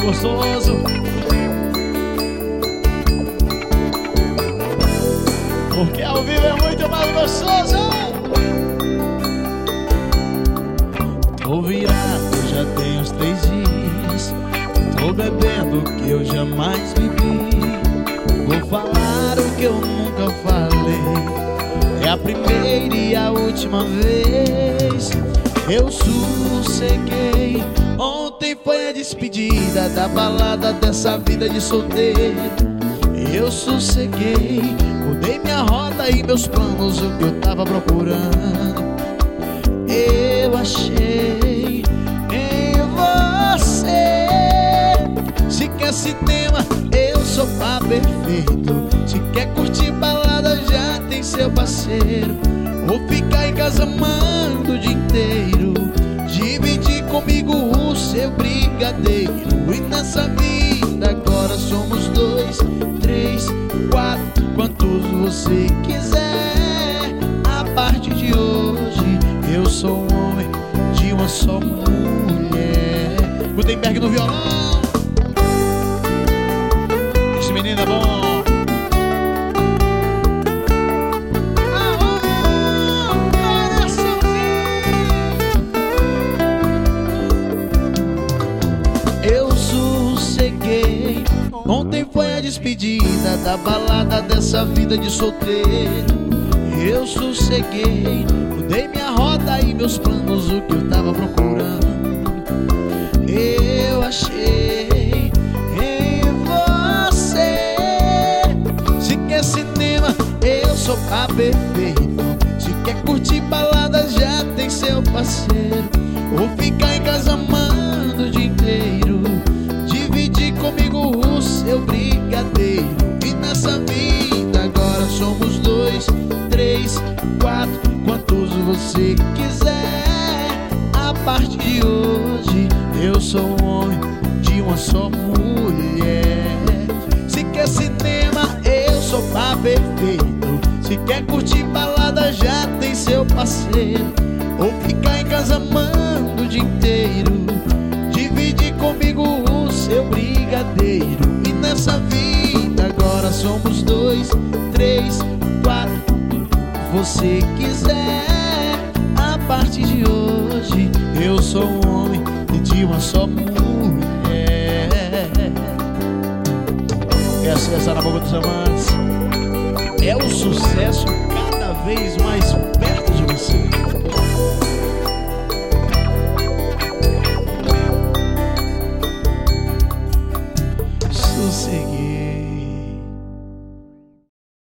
gostoso. Porque ao vivo é muito mais gostoso. Tô virado, já tem uns 3 dias. Tô bebendo o que eu jamais bebi. Vou falar o que eu nunca falei. É a primeira e a última vez. Eu sosseguei. Ontem foi a despedida da balada dessa vida de solteiro. Eu sosseguei. Mudei minha rota e meus planos, o que eu tava procurando. Eu achei em você. Se quer cinema, eu sou pá perfeito. Se quer curtir balada, já tem seu parceiro. Vou ficar em casa amando o dia inteiro. Dividir comigo o seu brigadeiro. E nessa vida agora somos 2, 3, 4, quantos você quiser. A partir de hoje eu sou um homem de uma só mulher. Gutenberg no violão. Esse menino é bom. Eu sosseguei. Ontem foi a despedida da balada dessa vida de solteiro. Eu sosseguei. Mudei minha rota e meus planos, o que eu tava procurando. Eu achei em você. Se quer cinema, eu sou pá perfeito. Se quer curtir balada, já tem seu parceiro. Vou ficar em casa amando o dia inteiro. Dividir comigo o seu brigadeiro. E nessa vida agora somos 2, 3, 4, quantos você quiser. A partir de hoje eu sou um homem de uma só mulher. Se quer cinema, eu sou pá perfeito. Se quer curtir balada, já tem seu parceiro. Ou ficar em casa amando o dia inteiro. Dividir comigo o seu brigadeiro. E nessa vida agora somos 2, 3, 4, você quiser. A partir de hoje eu sou um homem de uma só mulher. Essa na boca dos amantes. É o sucesso cada vez mais perto de você.